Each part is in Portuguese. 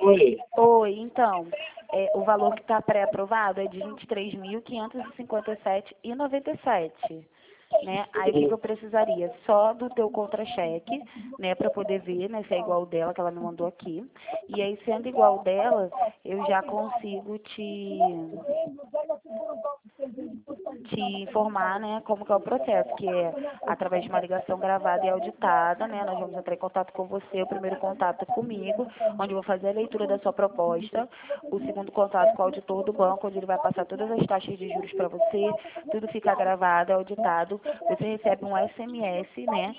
Oi. Oi, então, o valor que está pré-aprovado é de R$ 23.557,97. Né? Aí o que eu precisaria? Só do teu contra-cheque, né, para poder ver, né, se é igual o dela, que ela me mandou aqui. E aí, sendo igual o dela, eu já consigo te informar, né, como que é o processo, que é através de uma ligação gravada e auditada, né, nós vamos entrar em contato com você, o primeiro contato comigo, onde eu vou fazer a leitura da sua proposta, o segundo contato com o auditor do banco, onde ele vai passar todas as taxas de juros para você, tudo fica gravado, auditado, você recebe um SMS, né,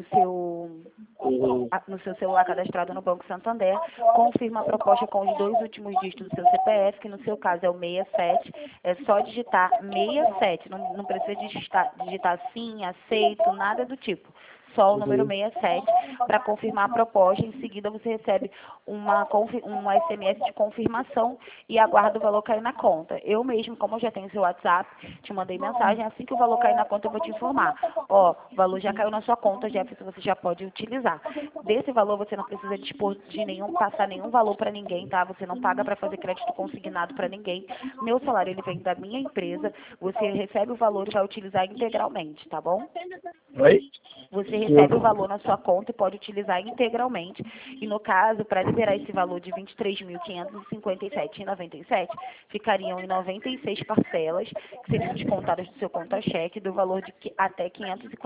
no seu celular cadastrado no Banco Santander, confirma a proposta com os 2 últimos dígitos do seu CPF, que no seu caso é o 67, é só digitar 67, não precisa digitar sim, aceito, nada do tipo. Só o número 67 para confirmar a proposta. Em seguida, você recebe um SMS de confirmação e aguarda o valor cair na conta. Eu mesmo, como eu já tenho seu WhatsApp, te mandei mensagem. Assim que o valor cair na conta, eu vou te informar. Ó, o valor já caiu na sua conta, Jefferson, você já pode utilizar. Desse valor, você não precisa dispor passar nenhum valor para ninguém, tá? Você não paga para fazer crédito consignado para ninguém. Meu salário, ele vem da minha empresa. Você recebe o valor e vai utilizar integralmente, tá bom? Oi? Você recebe o valor na sua conta e pode utilizar integralmente. E no caso, para liberar esse valor de R$ 23.557,97, ficariam em 96 parcelas, que seriam descontadas do seu conta-cheque, do valor de até R$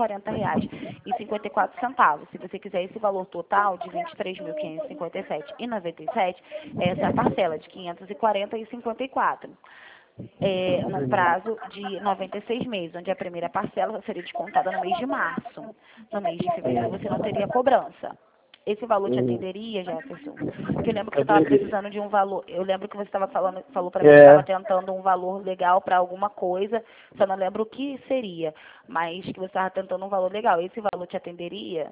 540,54. Se você quiser esse valor total de R$ 23.557,97, essa é a parcela de R$ 540,54. No prazo de 96 meses, onde a primeira parcela seria descontada no mês de março. No mês de fevereiro você não teria cobrança. Esse valor te atenderia, Jefferson? Porque eu lembro que você estava precisando de um valor. Eu lembro que você falou para mim que estava tentando um valor legal para alguma coisa, só não lembro o que seria, mas que você estava tentando um valor legal. Esse valor te atenderia?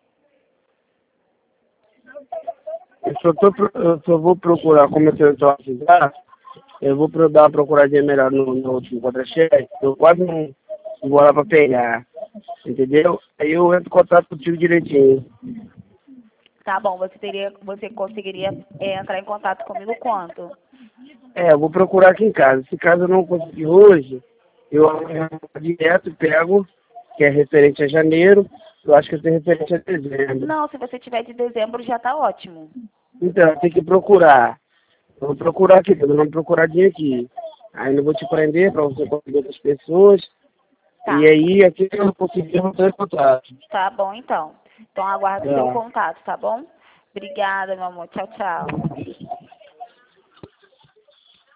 Eu só vou procurar, como eu tenho só eu vou dar uma procuradinha melhor no último contra-cheque. Eu quase não vou lá para pegar, entendeu? Aí eu entro em contato contigo direitinho. Tá bom, você conseguiria entrar em contato comigo quanto? Eu vou procurar aqui em casa. Se caso eu não conseguir hoje, eu amanhã vou direto pego, que é referente a janeiro. Eu acho que eu tenho referente a dezembro. Não, se você tiver de dezembro já tá ótimo. Então, tem que procurar. Eu vou procurar aqui, tô dando uma procuradinha aqui. Aí não vou te prender para você conseguir outras pessoas. Tá. E aí, aqui eu não consegui, eu vou ter contato. Tá bom, então. Então aguardo o seu contato, tá bom? Obrigada, meu amor. Tchau, tchau.